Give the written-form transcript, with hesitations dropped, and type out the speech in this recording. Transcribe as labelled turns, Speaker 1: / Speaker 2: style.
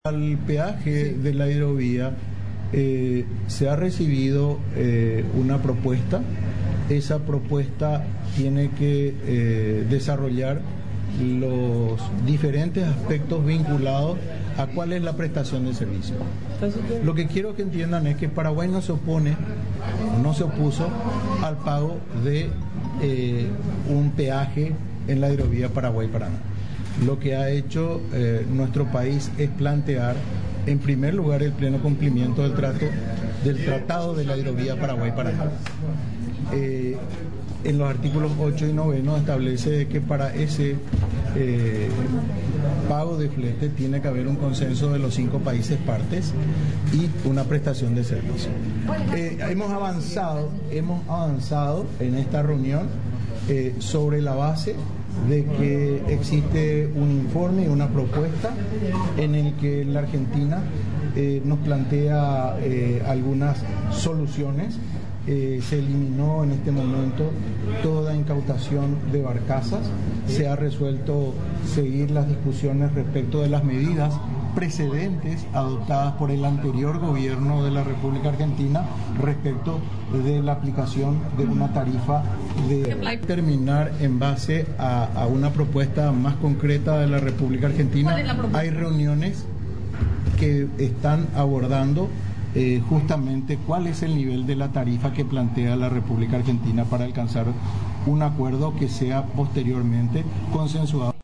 Speaker 1: Al peaje de la hidrovía se ha recibido una propuesta. Esa propuesta tiene que desarrollar los diferentes aspectos vinculados a cuál es la prestación de servicio. Lo que quiero que entiendan es que Paraguay no se opuso al pago de un peaje en la hidrovía Paraguay-Paraná. Lo que ha hecho nuestro país es plantear, en primer lugar, el pleno cumplimiento del Tratado de la Hidrovía Paraguay-Paraná. En los artículos 8 y 9 establece que para ese pago de flete tiene que haber un consenso de los 5 países partes y una prestación de servicio. Hemos avanzado en esta reunión sobre la base de que existe un informe y una propuesta en el que la Argentina nos plantea algunas soluciones. Se eliminó en este momento toda incautación de barcazas, se ha resuelto seguir las discusiones respecto de las medidas precedentes adoptadas por el anterior gobierno de la República Argentina respecto de la aplicación de una tarifa de terminar en base a una propuesta más concreta de la República Argentina. Hay reuniones que están abordando justamente cuál es el nivel de la tarifa que plantea la República Argentina para alcanzar un acuerdo que sea posteriormente consensuado.